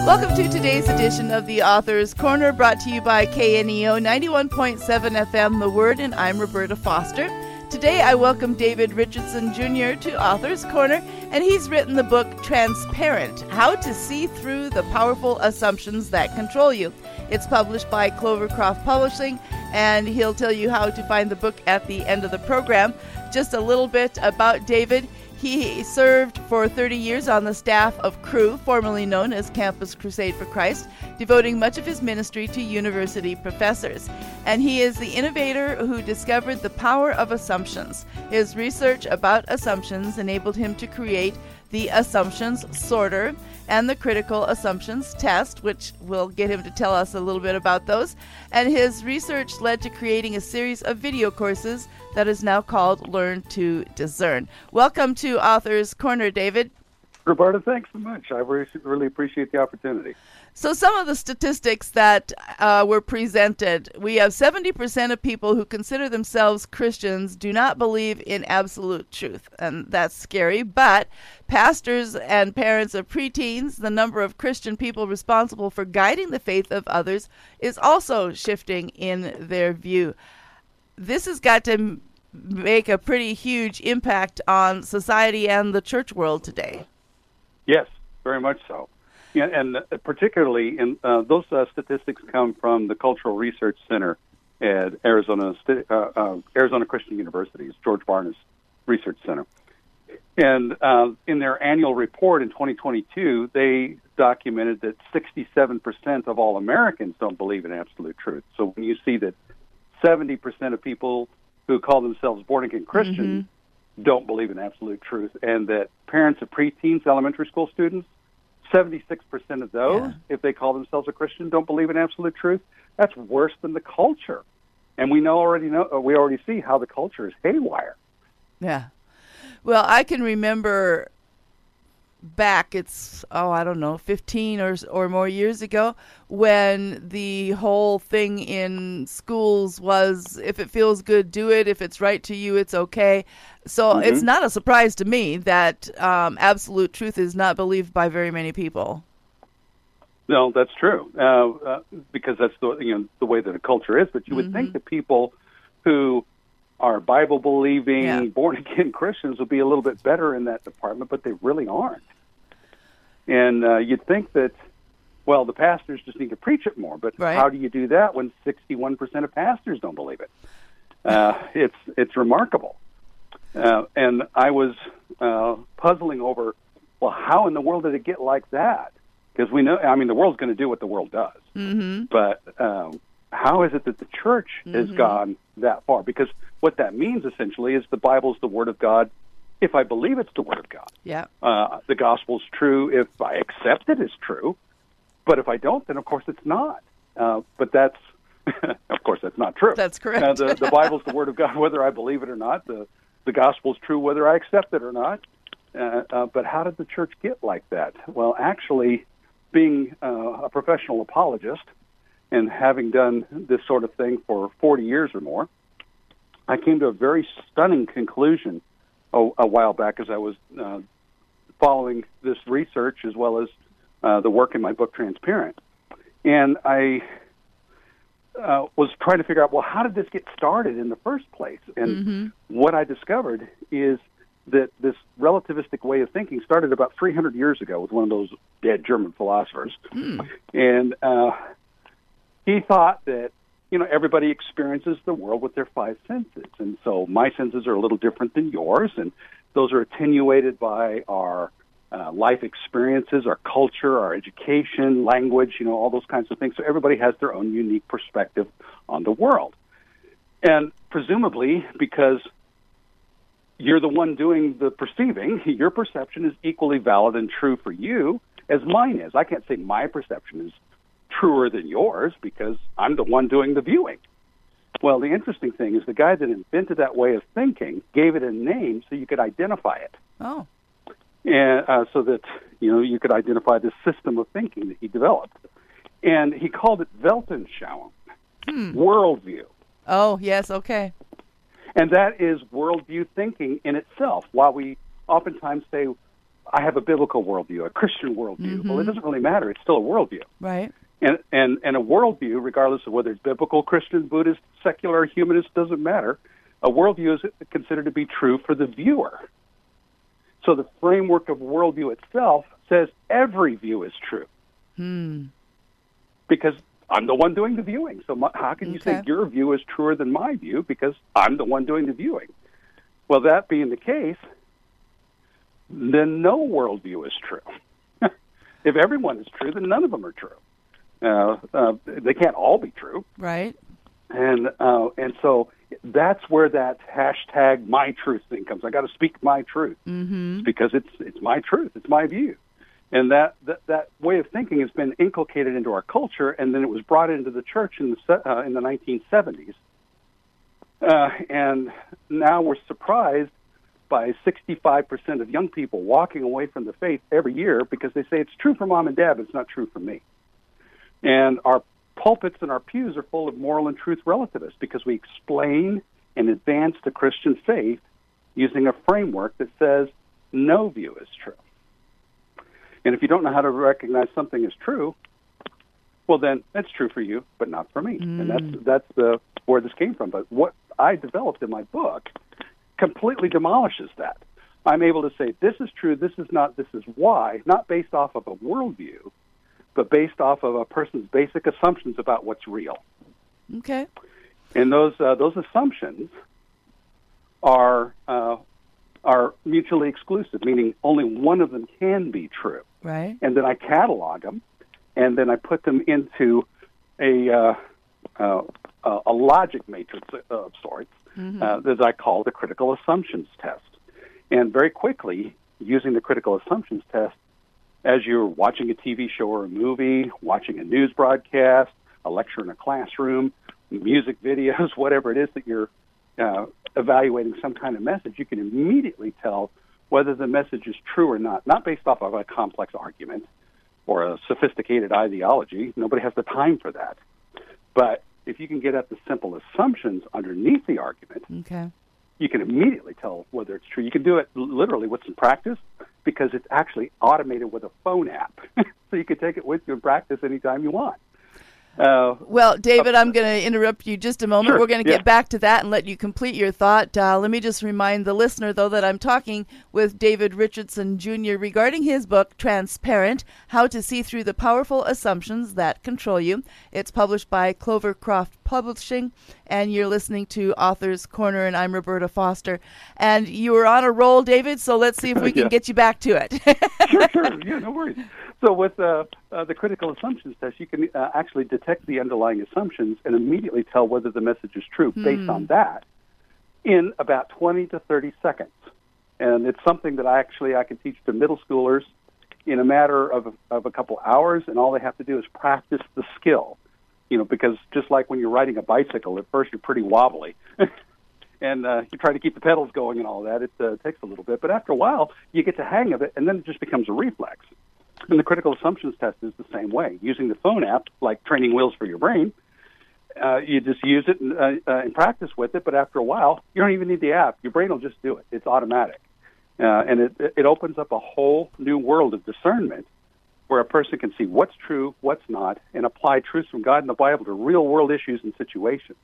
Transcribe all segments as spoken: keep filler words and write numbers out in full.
Welcome to today's edition of the Author's Corner, brought to you by K N E O ninety-one point seven F M, The Word, and I'm Roberta Foster. Today I welcome David Richardson Junior to Author's Corner, and he's written the book Transparent, How to See Through the Powerful Assumptions That Control You. It's published by Clovercroft Publishing, and he'll tell you how to find the book at the end of the program. Just a little bit about David. He served for thirty years on the staff of Cru, formerly known as Campus Crusade for Christ, devoting much of his ministry to university professors. And he is the innovator who discovered the power of assumptions. His research about assumptions enabled him to create the Assumptions Sorter and the Critical Assumptions Test, which we'll get him to tell us a little bit about those. And his research led to creating a series of video courses that is now called Learn to Discern. Welcome to Author's Corner, David. Roberta, thanks so much. I really, really appreciate the opportunity. So some of the statistics that uh, were presented, we have seventy percent of people who consider themselves Christians do not believe in absolute truth, and that's scary. But pastors and parents of preteens, the number of Christian people responsible for guiding the faith of others, is also shifting in their view. This has got to m- make a pretty huge impact on society and the church world today. Yes, very much so. Yeah, and particularly, in uh, those uh, statistics come from the Cultural Research Center at Arizona St- uh, uh, Arizona Christian University's George Barnes Research Center. And uh, in their annual report in twenty twenty-two, they documented that sixty-seven percent of all Americans don't believe in absolute truth. So when you see that seventy percent of people who call themselves born-again Christians mm-hmm. don't believe in absolute truth, and that parents of preteens, elementary school students, seventy-six percent of those, yeah. if they call themselves a Christian, don't believe in absolute truth. That's worse than the culture. And we know already know we already see how the culture is haywire. Yeah. Well, I can remember back, it's, oh, I don't know, fifteen or or more years ago, when the whole thing in schools was, if it feels good, do it. If it's right to you, it's okay. So mm-hmm. it's not a surprise to me that um, absolute truth is not believed by very many people. No, that's true, uh, uh, because that's the you know the way that the culture is. But you would mm-hmm. think that people who are Bible-believing, yeah. born-again Christians would be a little bit better in that department, but they really aren't. And uh, you'd think that, well, the pastors just need to preach it more. But right. how do you do that when sixty-one percent of pastors don't believe it? Uh, it's it's remarkable. Uh, and I was uh, puzzling over, well, how in the world did it get like that? Because we know, I mean, the world's going to do what the world does. Mm-hmm. But um, how is it that the church mm-hmm. has gone that far? Because what that means, essentially, is the Bible's the Word of God if I believe it's the Word of God. Yeah. Uh, the Gospel's true if I accept it as true. But if I don't, then, of course, it's not. Uh, but that's, of course, that's not true. That's correct. Uh, the, the Bible's the Word of God whether I believe it or not. The, the Gospel's true whether I accept it or not. Uh, uh, but how did the church get like that? Well, actually, being uh, a professional apologist and having done this sort of thing for forty years or more, I came to a very stunning conclusion a, a while back as I was uh, following this research as well as uh, the work in my book, Transparent. And I uh, was trying to figure out, well, how did this get started in the first place? And mm-hmm. what I discovered is that this relativistic way of thinking started about three hundred years ago with one of those dead German philosophers. Mm. And uh, he thought that, you know, everybody experiences the world with their five senses. And so my senses are a little different than yours, and those are attenuated by our uh, life experiences, our culture, our education, language, you know, all those kinds of things. So everybody has their own unique perspective on the world. And presumably, because you're the one doing the perceiving, your perception is equally valid and true for you as mine is. I can't say my perception is truer than yours because I'm the one doing the viewing. Well, the interesting thing is the guy that invented that way of thinking gave it a name so you could identify it. Oh. And uh, so that, you know, you could identify this system of thinking that he developed. And he called it Weltanschauung, hmm. worldview. Oh, yes, okay. And that is worldview thinking in itself. While we oftentimes say, I have a biblical worldview, a Christian worldview. Mm-hmm. Well, it doesn't really matter. It's still a worldview. Right. And, and, and a worldview, regardless of whether it's biblical, Christian, Buddhist, secular, humanist, doesn't matter. A worldview is considered to be true for the viewer. So the framework of worldview itself says every view is true. Hmm. Because I'm the one doing the viewing. So my, how can you Okay. say your view is truer than my view because I'm the one doing the viewing? Well, that being the case, then no worldview is true. If everyone is true, then none of them are true. Uh, uh, they can't all be true. Right. And uh, and so that's where that hashtag my truth thing comes. I got to speak my truth Mm-hmm. because it's it's my truth, it's my view, and that, that that way of thinking has been inculcated into our culture, and then it was brought into the church in the se- uh, in the nineteen seventies, uh, and now we're surprised by sixty-five percent of young people walking away from the faith every year because they say it's true for mom and dad, but it's not true for me. And our pulpits and our pews are full of moral and truth relativists because we explain and advance the Christian faith using a framework that says no view is true. And if you don't know how to recognize something as true, well, then that's true for you, but not for me. Mm. And that's that's the where this came from. But what I developed in my book completely demolishes that. I'm able to say this is true, this is not, this is why, not based off of a worldview, but based off of a person's basic assumptions about what's real. Okay. And those uh, those assumptions are uh, are mutually exclusive, meaning only one of them can be true. Right. And then I catalog them, and then I put them into a uh, uh, a logic matrix of sorts Mm-hmm. uh, that I call the critical assumptions test. And very quickly, using the critical assumptions test, as you're watching a T V show or a movie, watching a news broadcast, a lecture in a classroom, music videos, whatever it is that you're uh, evaluating some kind of message, you can immediately tell whether the message is true or not, not based off of a complex argument or a sophisticated ideology. Nobody has the time for that. But if you can get at the simple assumptions underneath the argument, Okay. you can immediately tell whether it's true. You can do it literally with some practice because it's actually automated with a phone app. So you can take it with you and practice anytime you want. Uh, Well, David, I'm going to interrupt you just a moment. Sure, We're going to get yeah. back to that and let you complete your thought. Uh, let me just remind the listener, though, that I'm talking with David Richardson Junior regarding his book, Transparent, How to See Through the Powerful Assumptions That Control You. It's published by Clovercroft Publishing, and you're listening to Author's Corner, and I'm Roberta Foster. And you were on a roll, David, so let's see if we can Yeah. get you back to it. sure, sure. Yeah, no worries. So with uh, uh, the critical assumptions test, you can uh, actually detect the underlying assumptions and immediately tell whether the message is true based on that in about twenty to thirty seconds. And it's something that I actually I can teach to middle schoolers in a matter of, of a couple hours, and all they have to do is practice the skill. You know, because just like when you're riding a bicycle, at first you're pretty wobbly. And uh, you try to keep the pedals going and all that. It uh, takes a little bit. But after a while, you get the hang of it, and then it just becomes a reflex. And the critical assumptions test is the same way. Using the phone app, like training wheels for your brain, uh, you just use it and, uh, uh, and practice with it. But after a while, you don't even need the app. Your brain will just do it. It's automatic. Uh, and it, it opens up a whole new world of discernment where a person can see what's true, what's not, and apply truths from God and the Bible to real-world issues and situations.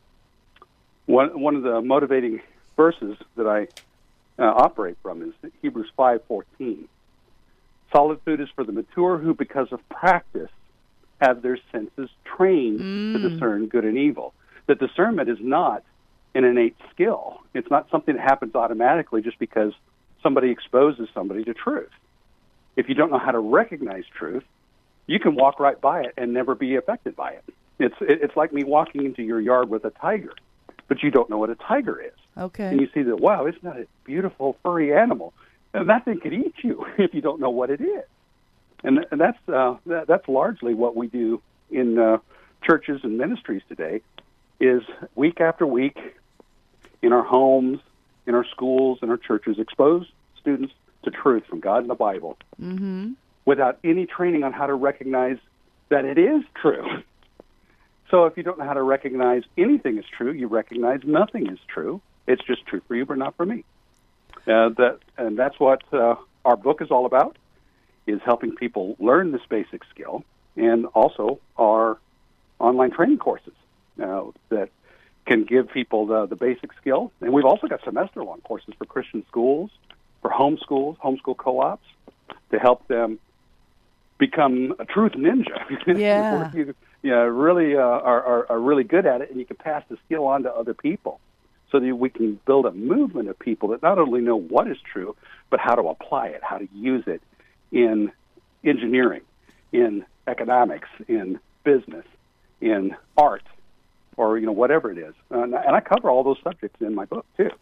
One, one of the motivating verses that I uh, operate from is Hebrews five fourteen. Solid food is for the mature who, because of practice, have their senses trained Mm. to discern good and evil. The discernment is not an innate skill. It's not something that happens automatically just because somebody exposes somebody to truth. If you don't know how to recognize truth, you can walk right by it and never be affected by it. It's it's like me walking into your yard with a tiger, but you don't know what a tiger is. Okay. And you see that, wow, isn't that a beautiful furry animal? And that thing could eat you if you don't know what it is. And, and that's uh, that, that's largely what we do in uh, churches and ministries today, is week after week in our homes, in our schools, in our churches, expose students to truth from God and the Bible Mm-hmm. without any training on how to recognize that it is true. So if you don't know how to recognize anything is true, you recognize nothing is true. It's just true for you, but not for me. Uh, that and that's what uh, our book is all about is helping people learn this basic skill, and also our online training courses uh, that can give people the, the basic skill. And we've also got semester-long courses for Christian schools, for homeschools, homeschool co-ops, to help them become a truth ninja. Yeah. you, you know, really uh, are, are, are really good at it, and you can pass the skill on to other people so that we can build a movement of people that not only know what is true, but how to apply it, how to use it in engineering, in economics, in business, in art, or you know whatever it is. And, and I cover all those subjects in my book, too.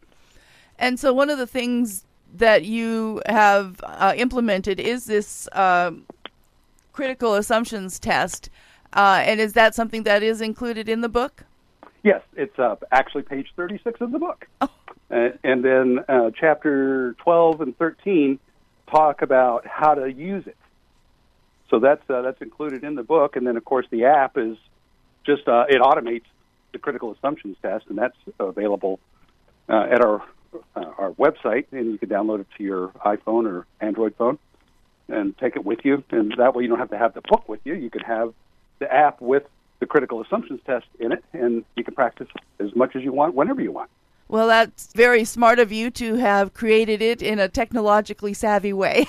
And so one of the things that you have uh, implemented is this uh, critical assumptions test. Uh, and is that something that is included in the book? Yes, it's uh, actually page thirty-six of the book. Oh. Uh, and then uh, chapter twelve and thirteen talk about how to use it. So that's uh, that's included in the book. And then, of course, the app is just, uh, it automates the critical assumptions test, and that's available uh, at our uh, our website, and you can download it to your iPhone or Android phone and take it with you. And that way you don't have to have the book with you. You can have the app with the critical assumptions test in it, and you can practice as much as you want, whenever you want. Well, that's very smart of you to have created it in a technologically savvy way.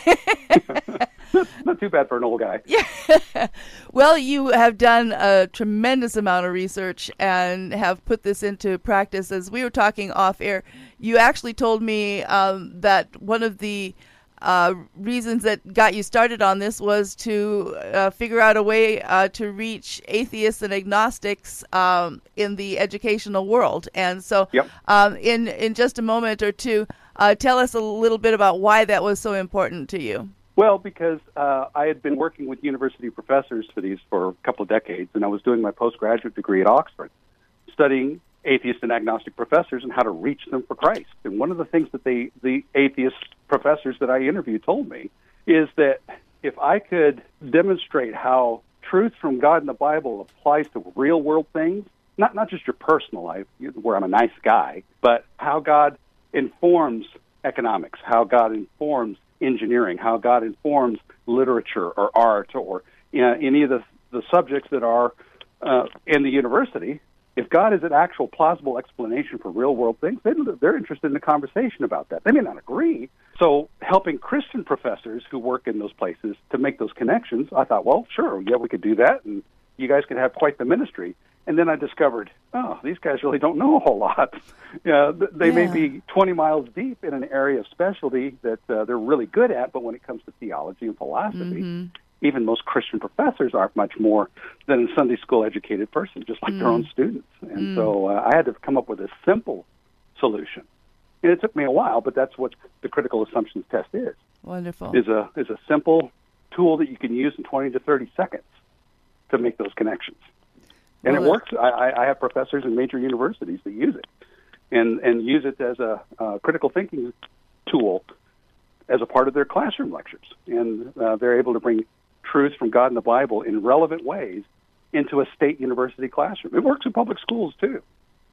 not, not too bad for an old guy. Yeah. Well, you have done a tremendous amount of research and have put this into practice. As we were talking off air, you actually told me um, that one of the Uh, reasons that got you started on this was to uh, figure out a way uh, to reach atheists and agnostics um, in the educational world. And so yep. um, in, in just a moment or two, uh, tell us a little bit about why that was so important to you. Well, because uh, I had been working with university professors for these for a couple of decades, and I was doing my postgraduate degree at Oxford, studying atheist and agnostic professors and how to reach them for Christ. And one of the things that they, the atheist professors that I interviewed told me is that if I could demonstrate how truth from God in the Bible applies to real-world things, not not just your personal life, where I'm a nice guy, but how God informs economics, how God informs engineering, how God informs literature or art or you know, any of the, the subjects that are uh, in the university. If God is an actual plausible explanation for real-world things, they're interested in a conversation about that. They may not agree. So helping Christian professors who work in those places to make those connections, I thought, well, sure, yeah, we could do that, and you guys could have quite the ministry. And then I discovered, oh, these guys really don't know a whole lot. You know, they yeah. may be twenty miles deep in an area of specialty that uh, they're really good at, but when it comes to theology and philosophy, mm-hmm. even most Christian professors aren't much more than a Sunday school educated person, just like mm. their own students. And mm. so uh, I had to come up with a simple solution. And it took me a while, but that's what the critical assumptions test is. Wonderful. Is a is a simple tool that you can use in twenty to thirty seconds to make those connections. And well, it works. I, I have professors in major universities that use it and, and use it as a uh, critical thinking tool as a part of their classroom lectures. And uh, they're able to bring truths from God in the Bible in relevant ways into a state university classroom. It works in public schools, too.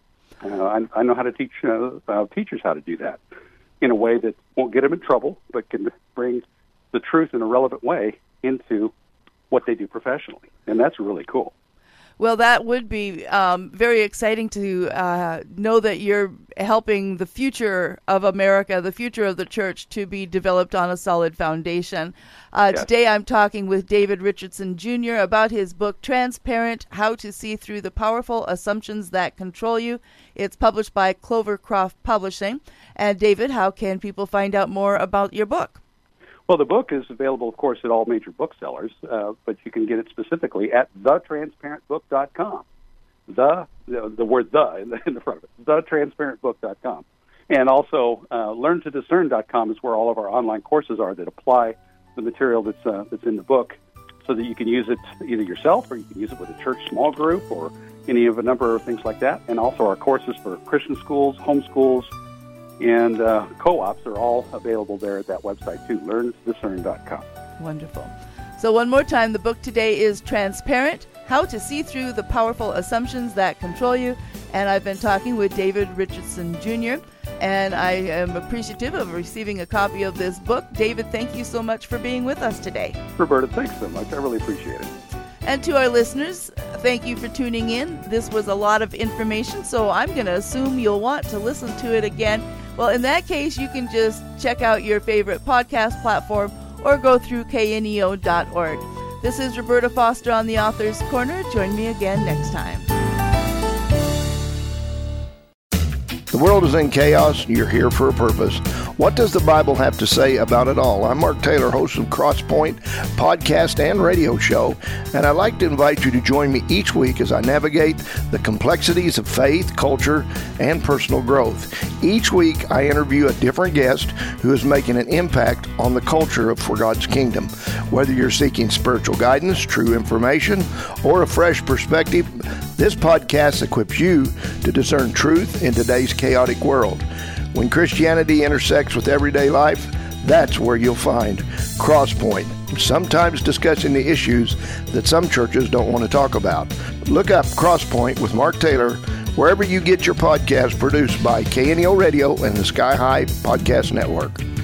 Uh, I, I know how to teach uh, uh, teachers how to do that in a way that won't get them in trouble, but can bring the truth in a relevant way into what they do professionally. And that's really cool. Well, that would be um, very exciting to uh, know that you're helping the future of America, the future of the church, to be developed on a solid foundation. Uh, yes. Today I'm talking with David Richardson Junior about his book, Transparent, How to See Through the Powerful Assumptions That Control You. It's published by Clovercroft Publishing. And David, how can people find out more about your book? Well, the book is available, of course, at all major booksellers, uh, but you can get it specifically at the transparent book dot com. The, the, the word the in the, in the front of it, the transparent book dot com. And also, uh, learn to discern dot com is where all of our online courses are that apply the material that's, uh, that's in the book so that you can use it either yourself or you can use it with a church small group or any of a number of things like that. And also our courses for Christian schools, homeschools, and uh, co-ops are all available there at that website, too, learn to discern dot com. Wonderful. So one more time, the book today is Transparent, How to See Through the Powerful Assumptions That Control You. And I've been talking with David Richardson Junior and I am appreciative of receiving a copy of this book. David, thank you so much for being with us today. Roberta, thanks so much. I really appreciate it. And to our listeners, thank you for tuning in. This was a lot of information, so I'm going to assume you'll want to listen to it again. Well, in that case, you can just check out your favorite podcast platform or go through K N E O dot org. This is Roberta Foster on the Author's Corner. Join me again next time. The world is in chaos, and you're here for a purpose. What does the Bible have to say about it all? I'm Mark Taylor, host of Crosspoint podcast and radio show, and I'd like to invite you to join me each week as I navigate the complexities of faith, culture, and personal growth. Each week, I interview a different guest who is making an impact on the culture of For God's Kingdom. Whether you're seeking spiritual guidance, true information, or a fresh perspective, this podcast equips you to discern truth in today's chaotic world. When Christianity intersects with everyday life, that's where you'll find Crosspoint, sometimes discussing the issues that some churches don't want to talk about. Look up Crosspoint with Mark Taylor wherever you get your podcast, produced by K N E O Radio and the Sky High Podcast Network.